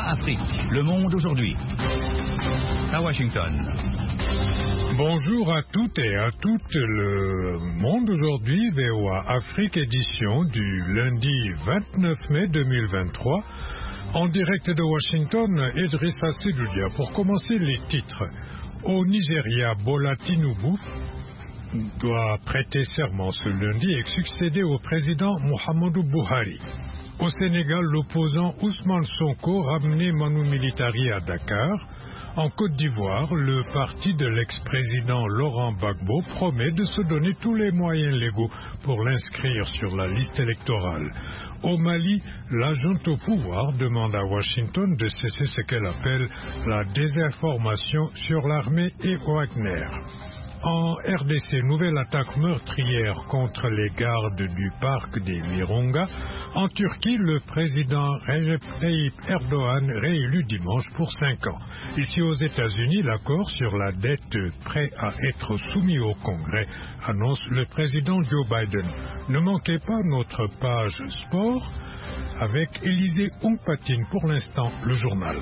Afrique, le monde aujourd'hui. À Washington. Bonjour à toutes et à toutes. Le monde aujourd'hui, VOA Afrique édition du lundi 29 mai 2023. En direct de Washington, Idrissa Sedoudia. Pour commencer, les titres. Au Nigeria, Bola Tinubu doit prêter serment ce lundi et succéder au président Muhammadu Buhari. Au Sénégal, l'opposant Ousmane Sonko ramené Manu Militari à Dakar. En Côte d'Ivoire, le parti de l'ex-président Laurent Gbagbo promet de se donner tous les moyens légaux pour l'inscrire sur la liste électorale. Au Mali, la junte au pouvoir demande à Washington de cesser ce qu'elle appelle la désinformation sur l'armée et Wagner. En RDC, nouvelle attaque meurtrière contre les gardes du parc des Virunga. En Turquie, le président Recep Tayyip Erdogan réélu dimanche pour 5 ans. Ici aux États-Unis, l'accord sur la dette prêt à être soumis au Congrès, annonce le président Joe Biden. Ne manquez pas notre page sport avec Élisée Oungpatine pour l'instant, le journal.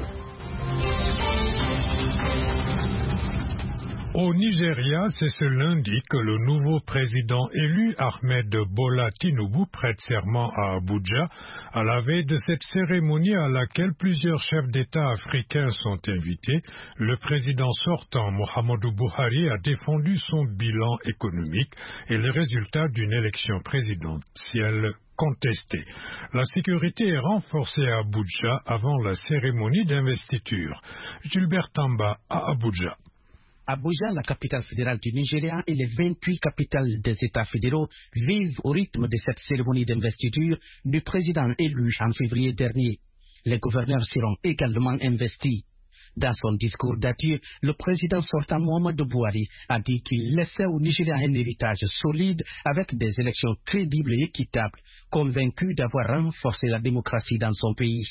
Au Nigeria, c'est ce lundi que le nouveau président élu, Ahmed Bola Tinubu, prête serment à Abuja, à la veille de cette cérémonie à laquelle plusieurs chefs d'État africains sont invités. Le président sortant, Muhammadu Buhari, a défendu son bilan économique et les résultats d'une élection présidentielle contestée. La sécurité est renforcée à Abuja avant la cérémonie d'investiture. Gilbert Tamba à Abuja. Abuja, la capitale fédérale du Nigeria, et les 28 capitales des États fédéraux vivent au rythme de cette cérémonie d'investiture du président élu en février dernier. Les gouverneurs seront également investis. Dans son discours d'adieu, le président sortant Muhammadu Buhari a dit qu'il laissait au Nigeria un héritage solide avec des élections crédibles et équitables, convaincu d'avoir renforcé la démocratie dans son pays.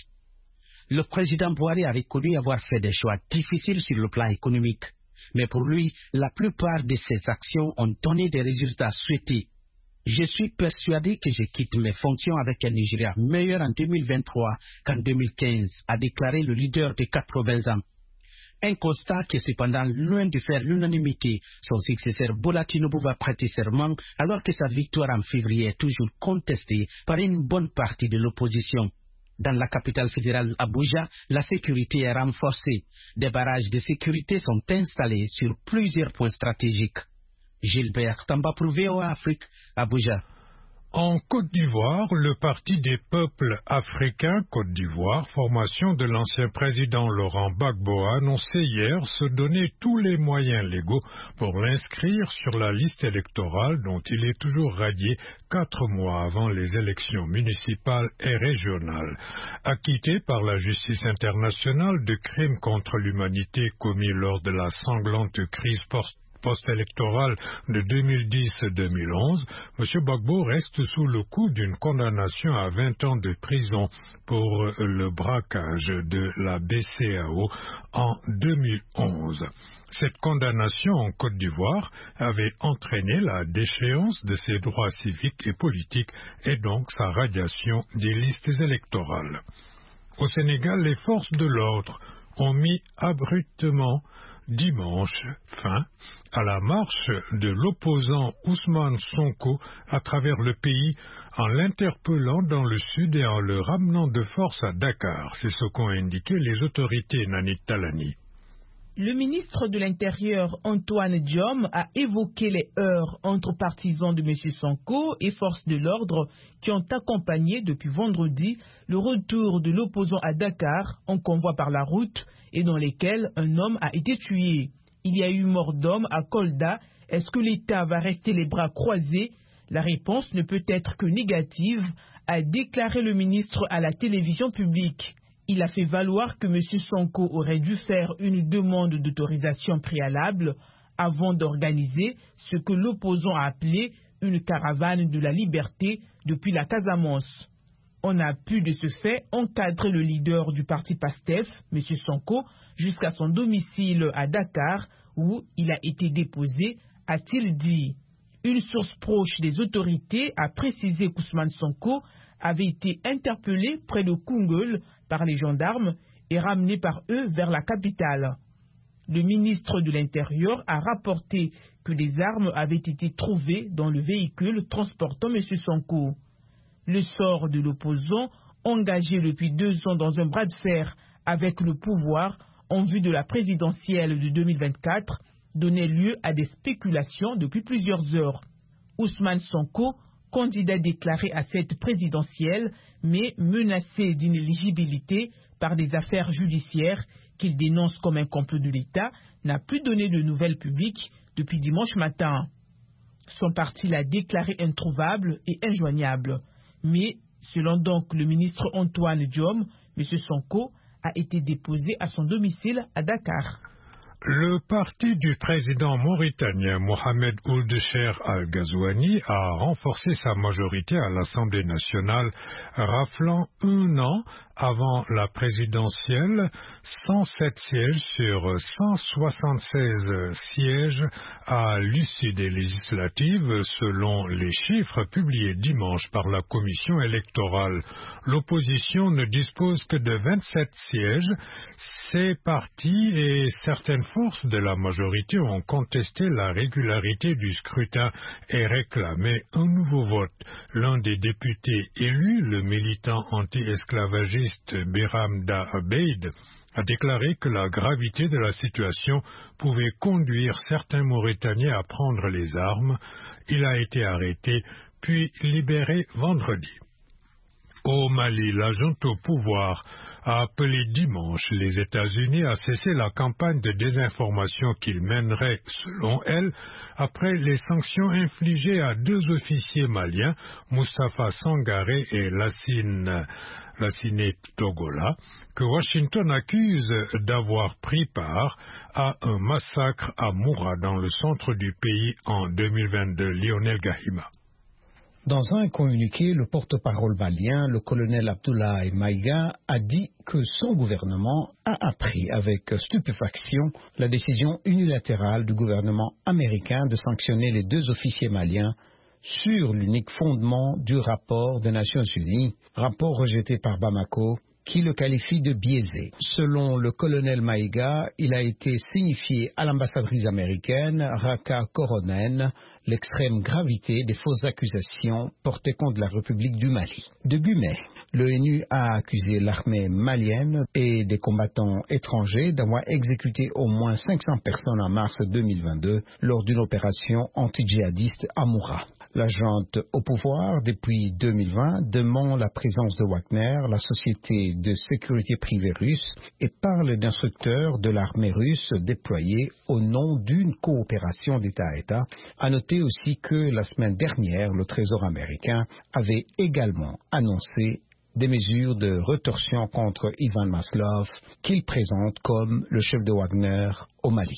Le président Buhari a reconnu avoir fait des choix difficiles sur le plan économique. Mais pour lui, la plupart de ses actions ont donné des résultats souhaités. Je suis persuadé que je quitte mes fonctions avec un Nigeria meilleur en 2023 qu'en 2015, a déclaré le leader de 80 ans. Un constat qui est cependant loin de faire l'unanimité. Son successeur Bola Tinubu va prêter serment alors que sa victoire en février est toujours contestée par une bonne partie de l'opposition. Dans la capitale fédérale Abuja, la sécurité est renforcée. Des barrages de sécurité sont installés sur plusieurs points stratégiques. Gilbert Tamba pour VOA Afrique, Abuja. En Côte d'Ivoire, le Parti des peuples africains Côte d'Ivoire, formation de l'ancien président Laurent Gbagbo, a annoncé hier se donner tous les moyens légaux pour l'inscrire sur la liste électorale dont il est toujours radié 4 mois avant les élections municipales et régionales. Acquitté par la justice internationale de crimes contre l'humanité commis lors de la sanglante crise post-électorale de 2010-2011, M. Gbagbo reste sous le coup d'une condamnation à 20 ans de prison pour le braquage de la BCEAO en 2011. Cette condamnation en Côte d'Ivoire avait entraîné la déchéance de ses droits civiques et politiques et donc sa radiation des listes électorales. Au Sénégal, les forces de l'ordre ont mis abruptement dimanche fin à la marche de l'opposant Ousmane Sonko à travers le pays en l'interpellant dans le sud et en le ramenant de force à Dakar. C'est ce qu'ont indiqué les autorités Nani Talani. Le ministre de l'Intérieur, Antoine Diome, a évoqué les heurts entre partisans de M. Sonko et forces de l'ordre qui ont accompagné depuis vendredi le retour de l'opposant à Dakar en convoi par la route et dans lesquels un homme a été tué. Il y a eu mort d'homme à Kolda. Est-ce que l'État va rester les bras croisés? La réponse ne peut être que négative, a déclaré le ministre à la télévision publique. Il a fait valoir que M. Sonko aurait dû faire une demande d'autorisation préalable avant d'organiser ce que l'opposant a appelé une caravane de la liberté depuis la Casamance. On a pu de ce fait encadrer le leader du parti PASTEF, M. Sonko, jusqu'à son domicile à Dakar où il a été déposé, a-t-il dit. Une source proche des autorités a précisé qu'Ousmane Sonko avait été interpellé près de Koungheul par les gendarmes et ramenés par eux vers la capitale. Le ministre de l'Intérieur a rapporté que des armes avaient été trouvées dans le véhicule transportant M. Sonko. Le sort de l'opposant, engagé depuis 2 ans dans un bras de fer avec le pouvoir en vue de la présidentielle de 2024, donnait lieu à des spéculations depuis plusieurs heures. Ousmane Sonko, candidat déclaré à cette présidentielle, mais menacé d'inéligibilité par des affaires judiciaires qu'il dénonce comme un complot de l'État, n'a plus donné de nouvelles publiques depuis dimanche matin. Son parti l'a déclaré introuvable et injoignable. Mais, selon donc le ministre Antoine Diome, M. Sonko a été déposé à son domicile à Dakar. Le parti du président mauritanien Mohamed Ould Cheikh Al-Ghazouani a renforcé sa majorité à l'Assemblée nationale, raflant 1 an avant la présidentielle 107 sièges sur 176 sièges à l'issue des législatives, selon les chiffres publiés dimanche par la commission électorale. L'opposition ne dispose que de 27 sièges. Ces partis et certaines forces de la majorité ont contesté la régularité du scrutin et réclamé un nouveau vote. L'un des députés élus, le militant anti-esclavagiste Biram Da Abeid, a déclaré que la gravité de la situation pouvait conduire certains Mauritaniens à prendre les armes. Il a été arrêté puis libéré vendredi. Au Mali, la junte au pouvoir a appelé dimanche les États-Unis à cesser la campagne de désinformation qu'ils mèneraient, selon elle, après les sanctions infligées à 2 officiers maliens, Moustapha Sangaré et Lassine Togola, que Washington accuse d'avoir pris part à un massacre à Moura dans le centre du pays en 2022. Lionel Gahima. Dans un communiqué, le porte-parole malien, le colonel Abdoulaye Maïga, a dit que son gouvernement a appris avec stupéfaction la décision unilatérale du gouvernement américain de sanctionner les 2 officiers maliens sur l'unique fondement du rapport des Nations Unies, rapport rejeté par Bamako, qui le qualifie de biaisé. Selon le colonel Maïga, il a été signifié à l'ambassadrice américaine, Raka Koronen, l'extrême gravité des fausses accusations portées contre la République du Mali. Début mai, l'ONU a accusé l'armée malienne et des combattants étrangers d'avoir exécuté au moins 500 personnes en mars 2022 lors d'une opération anti-djihadiste à Moura. La junte au pouvoir, depuis 2020, demande la présence de Wagner, la société de sécurité privée russe, et parle d'instructeurs de l'armée russe déployés au nom d'une coopération d'État à État. À noter aussi que la semaine dernière, le Trésor américain avait également annoncé des mesures de rétorsion contre Ivan Maslov, qu'il présente comme le chef de Wagner au Mali.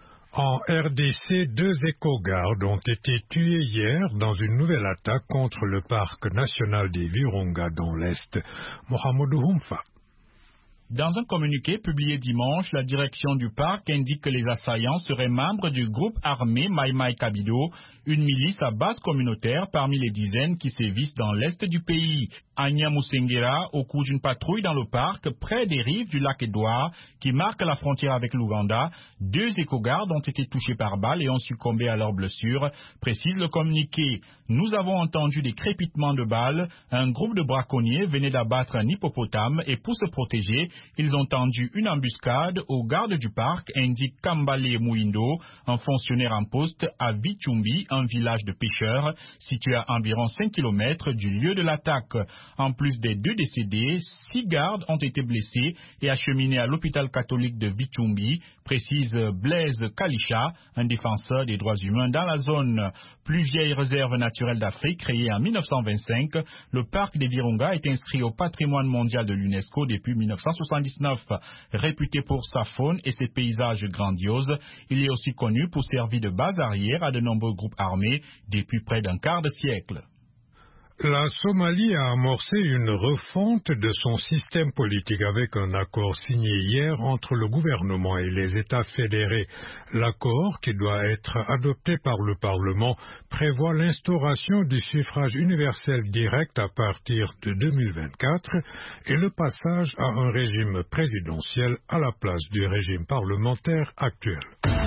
En RDC, 2 éco-gardes ont été tués hier dans une nouvelle attaque contre le parc national des Virunga dans l'Est. Mohamedou Humfa. Dans un communiqué publié dimanche, la direction du parc indique que les assaillants seraient membres du groupe armé Mai Mai Kabido, une milice à base communautaire parmi les dizaines qui sévissent dans l'est du pays. À Nyamusengira, au cours d'une patrouille dans le parc, près des rives du lac Édouard, qui marque la frontière avec l'Ouganda, 2 éco-gardes ont été touchés par balle et ont succombé à leurs blessures, précise le communiqué. Nous avons entendu des crépitements de balles. Un groupe de braconniers venait d'abattre un hippopotame et pour se protéger, ils ont tendu une embuscade aux gardes du parc, indique Kambale Mouindo, un fonctionnaire en poste à Vichumbi, un village de pêcheurs situé à environ 5 km du lieu de l'attaque. En plus des 2 décédés, 6 gardes ont été blessés et acheminés à l'hôpital catholique de Vichumbi, précise Blaise Kalisha, un défenseur des droits humains dans la zone. Plus vieille réserve naturelle d'Afrique, créée en 1925, le parc des Virunga est inscrit au patrimoine mondial de l'UNESCO depuis 1979. Réputé pour sa faune et ses paysages grandioses, il est aussi connu pour servir de base arrière à de nombreux groupes armés depuis près d'un quart de siècle. La Somalie a amorcé une refonte de son système politique avec un accord signé hier entre le gouvernement et les États fédérés. L'accord, qui doit être adopté par le Parlement, prévoit l'instauration du suffrage universel direct à partir de 2024 et le passage à un régime présidentiel à la place du régime parlementaire actuel.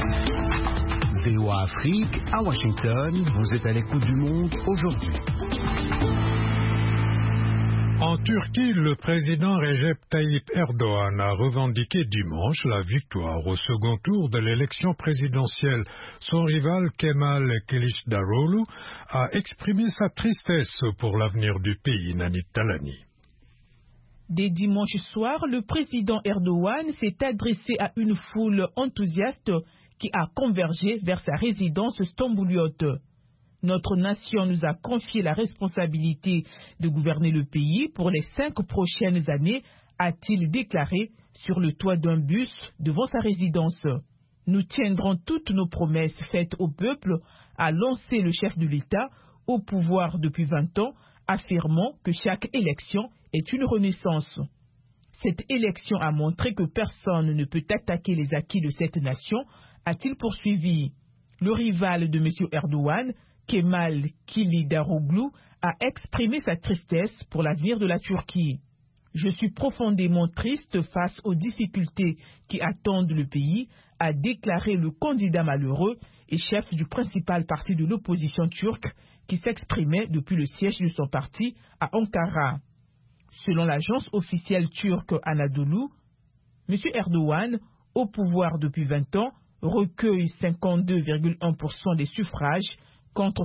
VOA Afrique, à Washington, vous êtes à l'écoute du monde aujourd'hui. En Turquie, le président Recep Tayyip Erdoğan a revendiqué dimanche la victoire au second tour de l'élection présidentielle. Son rival Kemal Kılıçdaroğlu a exprimé sa tristesse pour l'avenir du pays, Nanit Talani. Dès dimanche soir, le président Erdoğan s'est adressé à une foule enthousiaste qui a convergé vers sa résidence stambouliote. Notre nation nous a confié la responsabilité de gouverner le pays pour les 5 prochaines années, a-t-il déclaré sur le toit d'un bus devant sa résidence. Nous tiendrons toutes nos promesses faites au peuple, a lancé le chef de l'État au pouvoir depuis 20 ans, affirmant que chaque élection est une renaissance. Cette élection a montré que personne ne peut attaquer les acquis de cette nation, a-t-il poursuivi. Le rival de M. Erdoğan, Kemal Kılıçdaroğlu, a exprimé sa tristesse pour l'avenir de la Turquie. Je suis profondément triste face aux difficultés qui attendent le pays, a déclaré le candidat malheureux et chef du principal parti de l'opposition turque qui s'exprimait depuis le siège de son parti à Ankara. Selon l'agence officielle turque Anadolu, M. Erdoğan, au pouvoir depuis 20 ans, recueille 52,1% des suffrages contre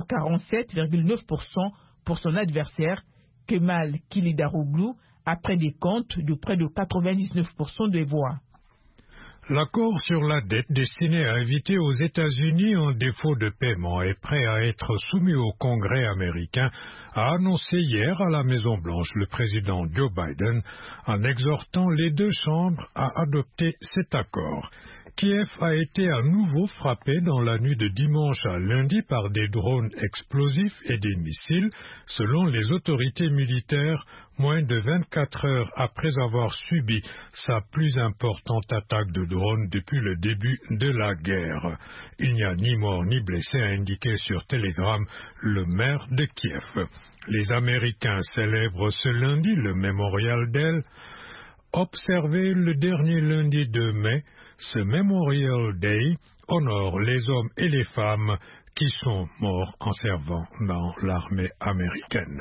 47,9% pour son adversaire, Kemal Kılıçdaroğlu, après des comptes de près de 99% des voix. L'accord sur la dette destiné à inviter aux États-Unis en défaut de paiement et prêt à être soumis au Congrès américain a annoncé hier à la Maison-Blanche le président Joe Biden en exhortant les 2 chambres à adopter cet accord. Kiev a été à nouveau frappé dans la nuit de dimanche à lundi par des drones explosifs et des missiles, selon les autorités militaires, moins de 24 heures après avoir subi sa plus importante attaque de drones depuis le début de la guerre. Il n'y a ni mort ni blessé, a indiqué sur Telegram le maire de Kiev. Les Américains célèbrent ce lundi le Memorial Day. Observé le dernier lundi de mai, ce Memorial Day honore les hommes et les femmes qui sont morts en servant dans l'armée américaine.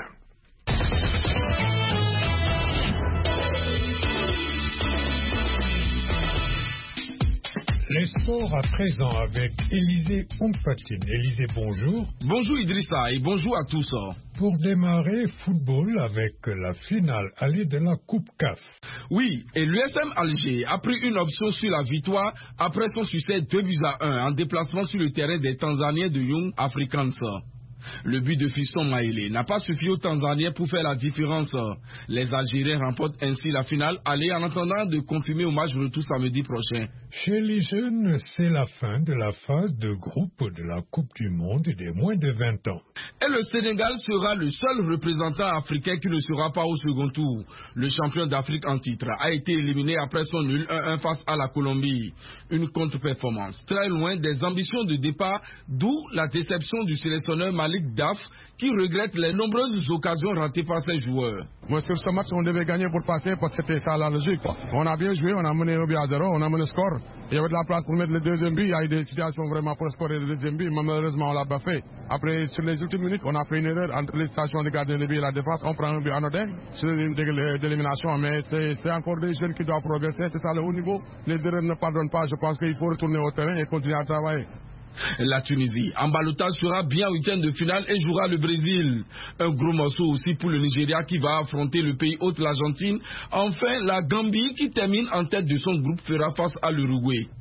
Les sports à présent avec Élisée Ompatine. Élisée, bonjour. Bonjour Idrissa et bonjour à tous. Pour démarrer, football avec la finale allée de la Coupe CAF. Oui, et l'USM Alger a pris une option sur la victoire après son succès 2-1 en déplacement sur le terrain des Tanzaniens de Young Africans. Le but de Fiston Maïlé n'a pas suffi aux Tanzaniens pour faire la différence. Les Algériens remportent ainsi la finale aller en attendant de confirmer au match retour samedi prochain. Chez les jeunes, c'est la fin de la phase de groupe de la Coupe du Monde des moins de 20 ans. Et le Sénégal sera le seul représentant africain qui ne sera pas au second tour. Le champion d'Afrique en titre a été éliminé après son nul 1-1 face à la Colombie. Une contre-performance très loin des ambitions de départ, d'où la déception du sélectionneur Malik Daf qui regrette les nombreuses occasions ratées par ses joueurs. Moi, sur ce match, on devait gagner pour passer parce que c'était ça la logique. On a bien joué, on a mené au but à 0, on a mené le score. Il y avait de la place pour mettre le deuxième but. Il y a eu des situations vraiment pour scorer le deuxième but, mais malheureusement, on l'a pas fait. Après, sur les ultimes minutes, on a fait une erreur entre les stations de gardien de but et la défense. On prend un but anodin. C'est une d'élimination, mais c'est encore des jeunes qui doivent progresser. C'est ça le haut niveau. Les erreurs ne pardonnent pas. Je pense qu'il faut retourner au terrain et continuer à travailler. La Tunisie, en ballottage, sera bien week-end de finale et jouera le Brésil. Un gros morceau aussi pour le Nigeria qui va affronter le pays hôte, l'Argentine. Enfin, la Gambie qui termine en tête de son groupe fera face à l'Uruguay.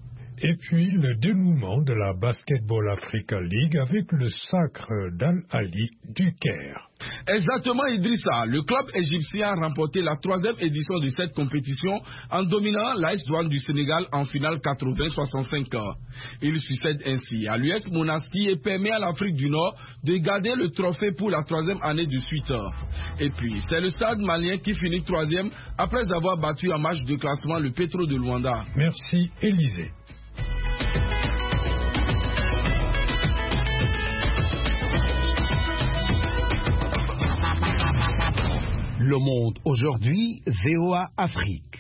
Et puis le dénouement de la Basketball Africa League avec le sacre d'Al-Ali du Caire. Exactement, Idrissa. Le club égyptien a remporté la 3e édition de cette compétition en dominant l'AS Douanes du Sénégal en finale 80-65. Il succède ainsi à l'US Monastir et permet à l'Afrique du Nord de garder le trophée pour la 3e année de suite. Et puis, c'est le Stade malien qui finit 3e après avoir battu en match de classement le Petro de Luanda. Merci, Élisée. Le Monde aujourd'hui, VOA Afrique.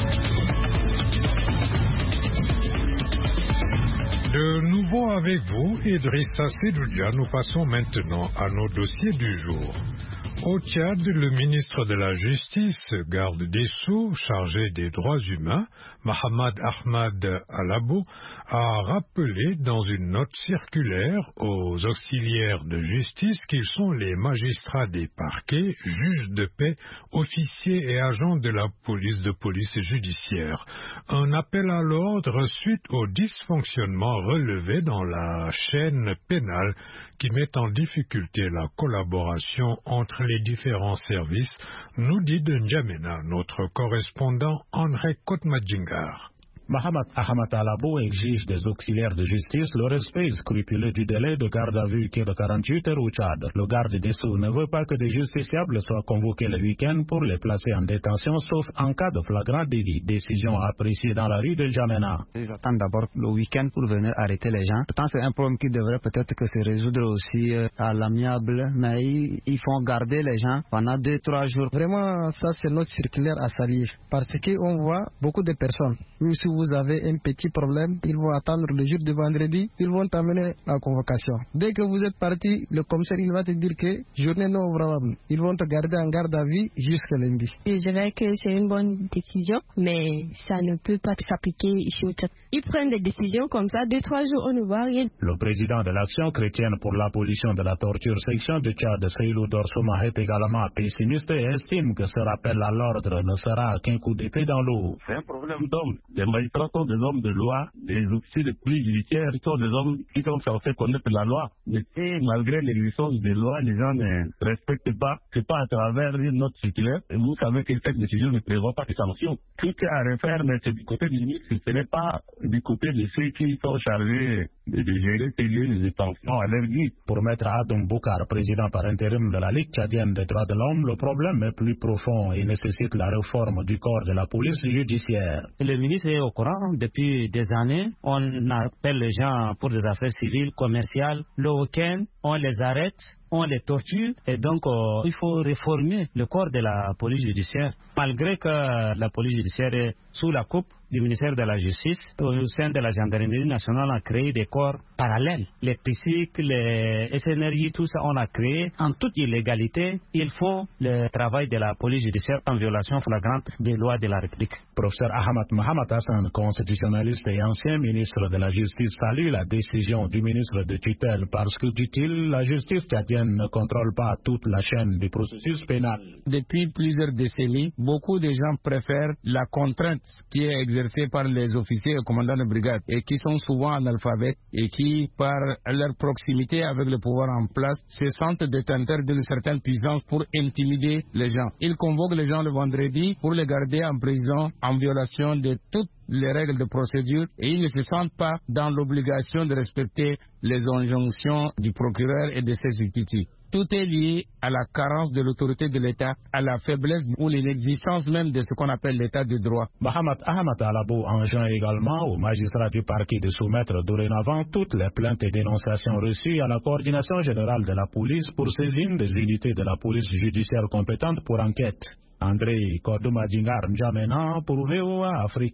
De nouveau avec vous, Idrissa Sedoudia, nous passons maintenant à nos dossiers du jour. Au Tchad, le ministre de la Justice, garde des Sceaux, chargé des droits humains, Mohamed Ahmad Alabo, a rappelé dans une note circulaire aux auxiliaires de justice qu'ils sont les magistrats des parquets, juges de paix, officiers et agents de la police judiciaire. Un appel à l'ordre suite au dysfonctionnement relevé dans la chaîne pénale qui met en difficulté la collaboration entre les différents services, nous dit de N'Djamena notre correspondant André Kotmadjingar. Mohamed Ahmad Alabo exige des auxiliaires de justice le respect scrupuleux du délai de garde à vue qui est de 48 heures au Tchad. Le garde des Sceaux ne veut pas que des justiciables soient convoqués le week-end pour les placer en détention, sauf en cas de flagrant délit. Décision appréciée dans la rue de N'Djamena. Ils attendent d'abord le week-end pour venir arrêter les gens. Pourtant, c'est un problème qui devrait peut-être que se résoudre aussi à l'amiable, mais ils font garder les gens pendant 2-3 jours. Vraiment, ça c'est notre circulaire à saluer, parce qu'on voit beaucoup de personnes. Même si vous avez un petit problème, ils vont attendre le jour de vendredi, ils vont t'amener la convocation. Dès que vous êtes parti, le commissaire il va te dire que journée non ouvrable. Ils vont te garder en garde à vue jusqu'à lundi. Je dirais que c'est une bonne décision, mais ça ne peut pas s'appliquer ici au Tchad. Ils prennent des décisions comme ça, 2-3 jours on ne voit rien. Le président de l'Action chrétienne pour l'abolition de la torture section de Tchad, Seylou Dorsoma, est également pessimiste et estime que ce rappel à l'ordre ne sera qu'un coup d'épée dans l'eau. C'est un problème d'hommes. Les magistrats sont des hommes de loi, les officiers de police judiciaire sont des hommes qui sont censés connaître la loi. Mais si, malgré l'existence des lois, les gens ne respectent pas, c'est pas à travers notre circulaire. Et vous savez que cette décision ne prévoit pas de sanctions. Tout est à refaire, mais c'est du côté du ministre, ce n'est pas du côté de ceux qui sont chargés de gérer ces lieux de détention à leur guide. Pour Maître Adoum Boukar, président par intérim de la Ligue tchadienne des droits de l'homme, le problème est plus profond et nécessite la réforme du corps de la police judiciaire. Le ministre est au courant. Depuis des années, on appelle les gens pour des affaires civiles, commerciales. Le week-end, on les arrête, on les torture. Et donc, il faut réformer le corps de la police judiciaire. Malgré que la police judiciaire est sous la coupe du ministère de la Justice, au sein de la gendarmerie nationale, on a créé des corps parallèles. Les PSIC, les SNRJ, tout ça, on a créé en toute illégalité. Il faut le travail de la police judiciaire en violation flagrante des lois de la République. Professeur Ahmad Mohamed Hassan, constitutionnaliste et ancien ministre de la Justice, salue la décision du ministre de tutelle parce que, dit-il, la justice tchadienne ne contrôle pas toute la chaîne du processus pénal. Depuis plusieurs décennies, beaucoup de gens préfèrent la contrainte qui est exercée par les officiers et commandants de brigade et qui sont souvent analphabètes et qui, par leur proximité avec le pouvoir en place, se sentent détenteurs d'une certaine puissance pour intimider les gens. Ils convoquent les gens le vendredi pour les garder en prison en violation de toutes les règles de procédure et ils ne se sentent pas dans l'obligation de respecter les injonctions du procureur et de ses substituts. Tout est lié à la carence de l'autorité de l'État, à la faiblesse ou l'inexistence même de ce qu'on appelle l'État de droit. Mohamed Ahmad Alabo enjoint également aux magistrats du parquet de soumettre dorénavant toutes les plaintes et dénonciations reçues à la coordination générale de la police pour saisine des unités de la police judiciaire compétente pour enquête. André Kodomadjingar N'Djamena pour VOA Afrique.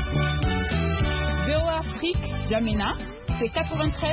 VOA Afrique, N'Djamena, c'est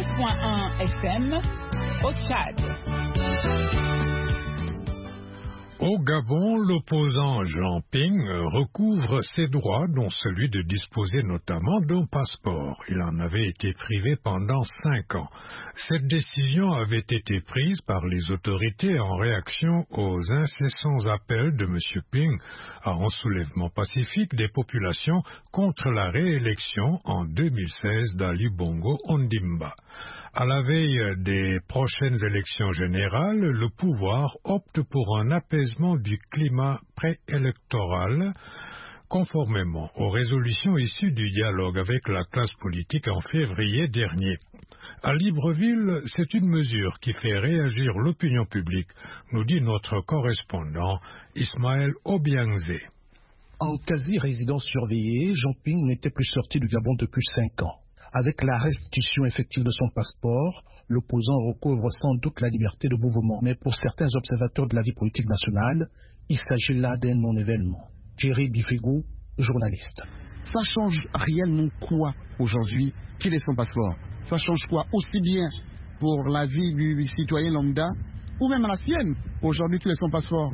93.1 FM au Tchad. Au Gabon, l'opposant Jean Ping recouvre ses droits, dont celui de disposer notamment d'un passeport. Il en avait été privé pendant 5 ans. Cette décision avait été prise par les autorités en réaction aux incessants appels de M. Ping à un soulèvement pacifique des populations contre la réélection en 2016 d'Ali Bongo Ondimba. À la veille des prochaines élections générales, le pouvoir opte pour un apaisement du climat préélectoral, conformément aux résolutions issues du dialogue avec la classe politique en février dernier. À Libreville, c'est une mesure qui fait réagir l'opinion publique, nous dit notre correspondant Ismaël Obiangze. En quasi-résidence surveillée, Jean Ping n'était plus sorti du Gabon depuis 5 ans. Avec la restitution effective de son passeport, l'opposant recouvre sans doute la liberté de mouvement. Mais pour certains observateurs de la vie politique nationale, il s'agit là d'un non-événement. Thierry Bifigou, journaliste. Ça change réellement quoi aujourd'hui qu'il ait son passeport? Ça change quoi aussi bien pour la vie du citoyen lambda ou même la sienne aujourd'hui qu'il ait son passeport?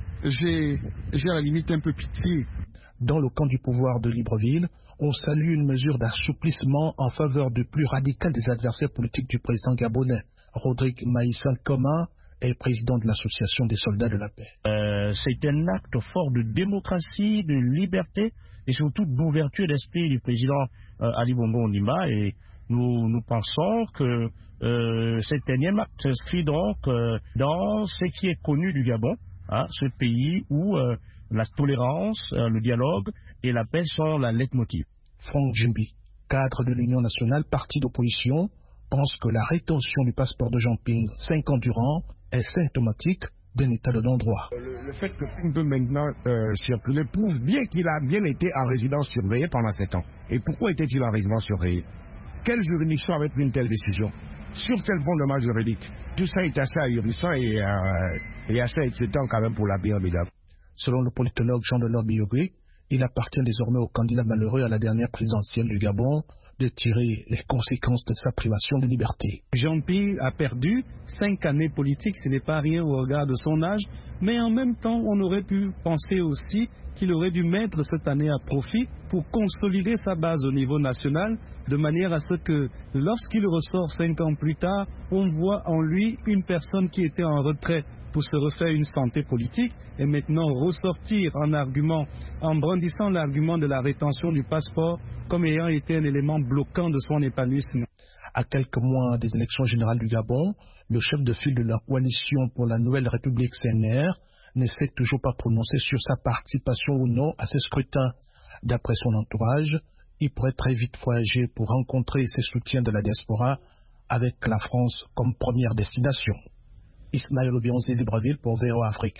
J'ai à la limite un peu pitié. Dans le camp du pouvoir de Libreville, on salue une mesure d'assouplissement en faveur du plus radical des adversaires politiques du président gabonais. Rodrigue Maïssa Koma est président de l'Association des soldats de la paix. C'est un acte fort de démocratie, de liberté et surtout d'ouverture d'esprit du président Ali Bongo Ondimba. Et nous pensons que cet énième acte s'inscrit donc dans ce qui est connu du Gabon, ce pays où la tolérance, le dialogue et la paix sont la leitmotiv. Franck Jimbi, cadre de l'Union nationale, parti d'opposition, pense que la rétention du passeport de Jean Ping 5 ans durant est symptomatique d'un état de non-droit. Le fait que Ping peut maintenant circuler prouve bien qu'il a bien été en résidence surveillée pendant 7 ans. Et pourquoi était-il en résidence surveillée? Quelle juridiction avait pris une telle décision? Sur quel fondement juridique? Tout ça est assez ahurissant et assez excitant quand même pour la BRBDA. Selon le politologue Jean-Delors Biogui, il appartient désormais au candidat malheureux à la dernière présidentielle du Gabon de tirer les conséquences de sa privation de liberté. Jean Ping a perdu 5 années politiques, ce n'est pas rien au regard de son âge, mais en même temps, on aurait pu penser aussi qu'il aurait dû mettre cette année à profit pour consolider sa base au niveau national, de manière à ce que lorsqu'il ressort 5 ans plus tard, on voit en lui une personne qui était en retrait pour se refaire une santé politique et maintenant ressortir en argument, en brandissant l'argument de la rétention du passeport comme ayant été un élément bloquant de son épanouissement. À quelques mois des élections générales du Gabon, le chef de file de la coalition pour la Nouvelle République CNR ne s'est toujours pas prononcé sur sa participation ou non à ces scrutins. D'après son entourage, il pourrait très vite voyager pour rencontrer ses soutiens de la diaspora avec la France comme première destination. Ismaël Obiangze, Libreville pour VOA Afrique.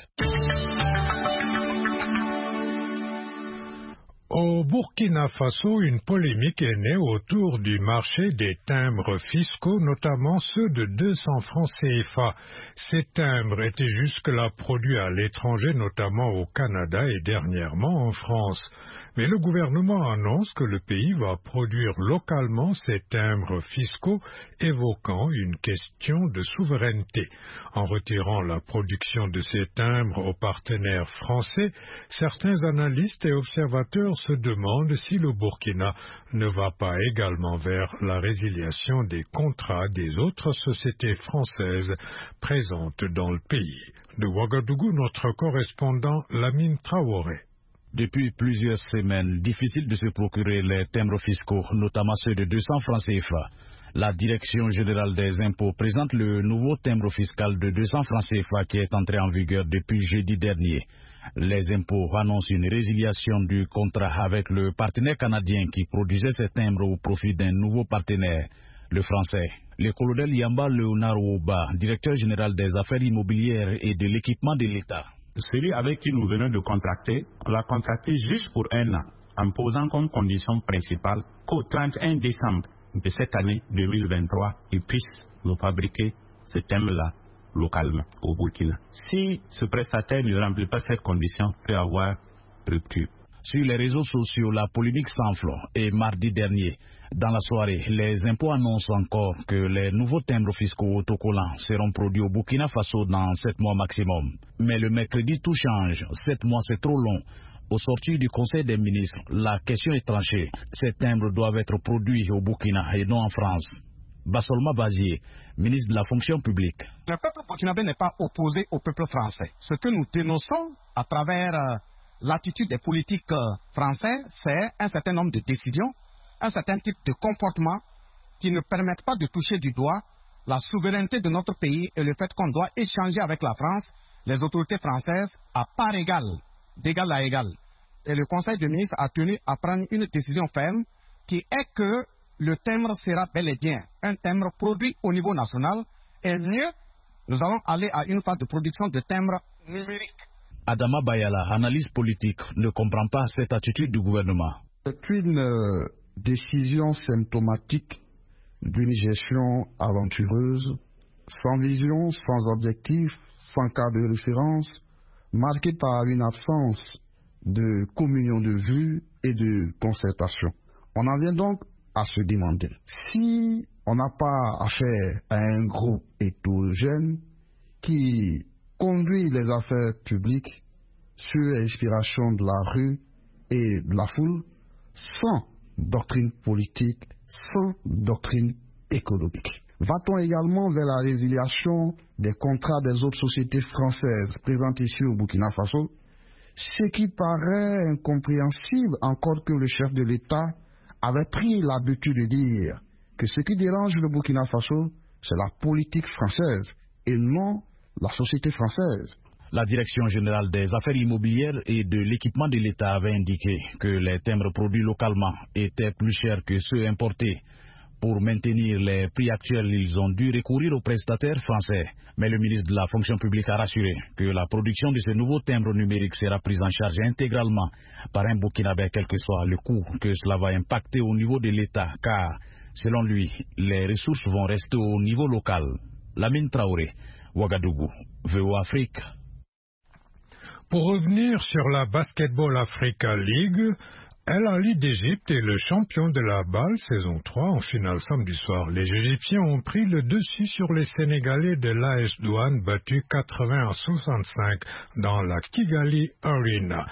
Au Burkina Faso, une polémique est née autour du marché des timbres fiscaux, notamment ceux de 200 francs CFA. Ces timbres étaient jusque-là produits à l'étranger, notamment au Canada et dernièrement en France. Mais le gouvernement annonce que le pays va produire localement ces timbres fiscaux, évoquant une question de souveraineté. En retirant la production de ces timbres aux partenaires français, certains analystes et observateurs se demandent si le Burkina ne va pas également vers la résiliation des contrats des autres sociétés françaises présentes dans le pays. De Ouagadougou, notre correspondant Lamine Traoré. Depuis plusieurs semaines, difficile de se procurer les timbres fiscaux, notamment ceux de 200 francs CFA. La Direction générale des impôts présente le nouveau timbre fiscal de 200 francs CFA qui est entré en vigueur depuis jeudi dernier. Les impôts annoncent une résiliation du contrat avec le partenaire canadien qui produisait ces timbres au profit d'un nouveau partenaire, le français. Le colonel Yamba Léonard Ouba, directeur général des affaires immobilières et de l'équipement de l'État. Celui avec qui nous venons de contracter, on l'a contracté juste pour 1 an, en posant comme condition principale qu'au 31 décembre de cette année 2023, ils puissent nous fabriquer ce timbre-là localement au Burkina. Si ce prestataire ne remplit pas cette condition, il peut avoir rupture. Sur les réseaux sociaux, la polémique s'enfle et mardi dernier, Dans la soirée, les impôts annoncent encore que les nouveaux timbres fiscaux autocollants seront produits au Burkina Faso dans 7 mois maximum. Mais le mercredi, tout change. 7 mois, c'est trop long. Au sortir du Conseil des ministres, la question est tranchée. Ces timbres doivent être produits au Burkina et non en France. Bassolma Bazier, ministre de la fonction publique. Le peuple burkinabé n'est pas opposé au peuple français. Ce que nous dénonçons à travers l'attitude des politiques français, c'est un certain nombre de décisions, un certain type de comportement qui ne permettent pas de toucher du doigt la souveraineté de notre pays et le fait qu'on doit échanger avec la France, les autorités françaises, à part égale, d'égal à égal. Et le Conseil des ministres a tenu à prendre une décision ferme qui est que le timbre sera bel et bien un timbre produit au niveau national et mieux, nous allons aller à une phase de production de timbres numériques. Adama Bayala, analyse politique, ne comprend pas cette attitude du gouvernement. C'est une décision symptomatique d'une gestion aventureuse, sans vision, sans objectif, sans cadre de référence, marquée par une absence de communion de vues et de concertation. On en vient donc à se demander si on n'a pas affaire à un groupe hétérogène qui conduit les affaires publiques sur l'inspiration de la rue et de la foule, sans doctrine politique, sans doctrine économique. Va-t-on également vers la résiliation des contrats des autres sociétés françaises présentes ici au Burkina Faso, ce qui paraît incompréhensible encore que le chef de l'État avait pris l'habitude de dire que ce qui dérange le Burkina Faso, c'est la politique française et non la société française. La Direction générale des affaires immobilières et de l'équipement de l'État avait indiqué que les timbres produits localement étaient plus chers que ceux importés. Pour maintenir les prix actuels, ils ont dû recourir aux prestataires français. Mais le ministre de la fonction publique a rassuré que la production de ces nouveaux timbres numériques sera prise en charge intégralement par un Burkinabé, quel que soit le coût que cela va impacter au niveau de l'État, car, selon lui, les ressources vont rester au niveau local. Lamine Traoré, Ouagadougou, VOA Afrique. Pour revenir sur la Basketball Africa League, El Ahly d'Égypte est le champion de la balle saison 3 en finale samedi soir. Les Égyptiens ont pris le dessus sur les Sénégalais de l'AS Douane, battus 80-65 dans la Kigali Arena.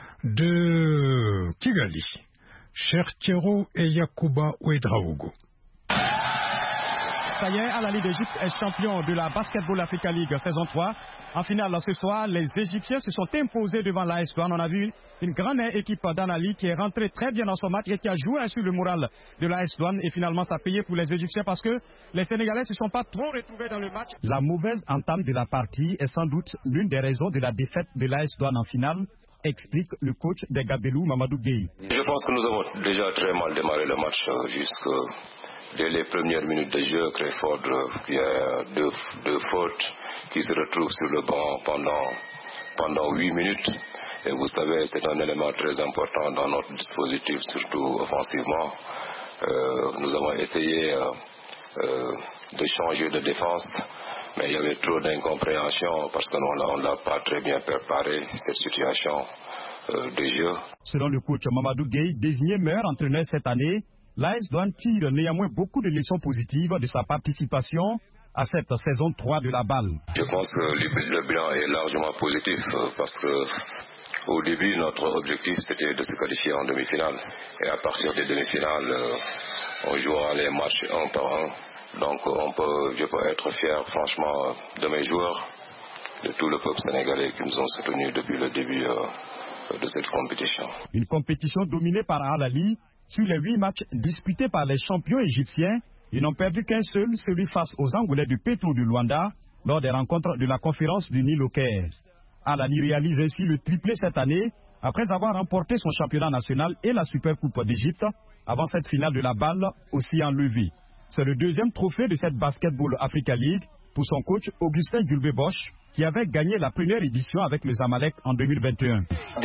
De Kigali, Chertiero et Yakuba Ouedraogo. Ça y est, Al Ahly d'Égypte est champion de la Basketball Africa League saison 3. En finale, ce soir, les Égyptiens se sont imposés devant l'AS Douane. On a vu une grande équipe d'Al Ahly qui est rentrée très bien dans son match et qui a joué sur le moral de l'AS Douane. Et finalement, ça a payé pour les Égyptiens parce que les Sénégalais ne se sont pas trop retrouvés dans le match. La mauvaise entame de la partie est sans doute l'une des raisons de la défaite de l'AS Douane en finale, explique le coach des Gabelou, Mamadou Gueye. Je pense que nous avons déjà très mal démarré le match dès les premières minutes de jeu. Crawford, il y a deux fautes qui se retrouvent sur le banc pendant 8 minutes. Et vous savez, c'est un élément très important dans notre dispositif, surtout offensivement. Nous avons essayé de changer de défense, mais il y avait trop d'incompréhension parce qu'on n'a pas très bien préparé cette situation de jeu. Selon le coach Mamadou Gueye, désigné meilleur entraîneur cette année, l'AS Douane tire néanmoins beaucoup de leçons positives de sa participation à cette saison 3 de la balle. Je pense que le bilan est largement positif parce que au début, notre objectif c'était de se qualifier en demi-finale. Et à partir des demi-finales, on jouera les matchs un par un. Donc je peux être fier franchement de mes joueurs, de tout le peuple sénégalais qui nous ont soutenus depuis le début de cette compétition. Une compétition dominée par Al Ahly. Sur les 8 matchs disputés par les champions égyptiens, ils n'ont perdu qu'un seul, celui face aux Angolais du Petro du Luanda, lors des rencontres de la conférence du Nil au Caire. Al Ahly réalise ainsi le triplé cette année, après avoir remporté son championnat national et la Supercoupe d'Égypte, avant cette finale de la balle aussi enlevée. C'est le deuxième trophée de cette Basketball Africa League pour son coach Augustin Gulbey-Bosch, qui avait gagné la première édition avec le Zamalek en 2021.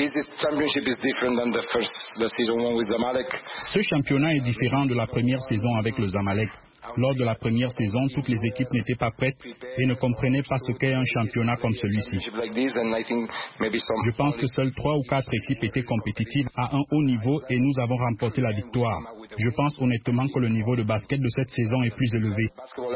Ce championnat est différent de la première saison avec le Zamalek. Lors de la première saison, toutes les équipes n'étaient pas prêtes et ne comprenaient pas ce qu'est un championnat comme celui-ci. Je pense que seules 3 ou 4 équipes étaient compétitives à un haut niveau et nous avons remporté la victoire. Je pense honnêtement que le niveau de basket de cette saison est plus élevé.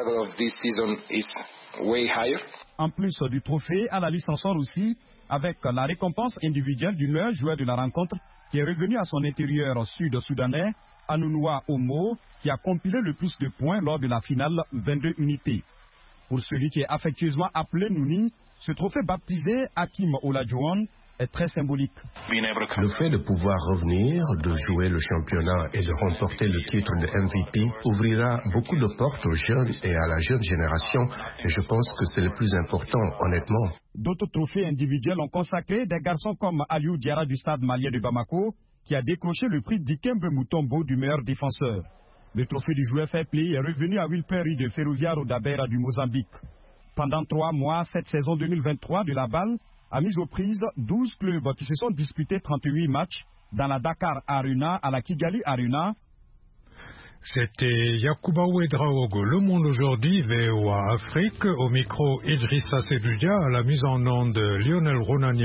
En plus du trophée, Alali s'en sort aussi avec la récompense individuelle du meilleur joueur de la rencontre qui est revenu à son intérieur sud-soudanais, Anounoua Omo, qui a compilé le plus de points lors de la finale 22 unités. Pour celui qui est affectueusement appelé Nouni, ce trophée baptisé Hakim Olajuwon est très symbolique. Le fait de pouvoir revenir, de jouer le championnat et de remporter le titre de MVP ouvrira beaucoup de portes aux jeunes et à la jeune génération, et je pense que c'est le plus important, honnêtement. D'autres trophées individuels ont consacré des garçons comme Aliou Diarra du stade malien de Bamako, qui a décroché le prix Dikembe Mutombo du meilleur défenseur. Le trophée du joueur fair play est revenu à Will Perry de Ferroviario da Beira du Mozambique. Pendant 3 mois, cette saison 2023 de la balle a mis aux prises 12 clubs qui se sont disputés 38 matchs dans la Dakar Arena à la Kigali Arena. C'était Yacouba Ouedraogo, Le Monde aujourd'hui, VOA Afrique, au micro Idrissa Sedoudia, à la mise en onde Lionel Ronani.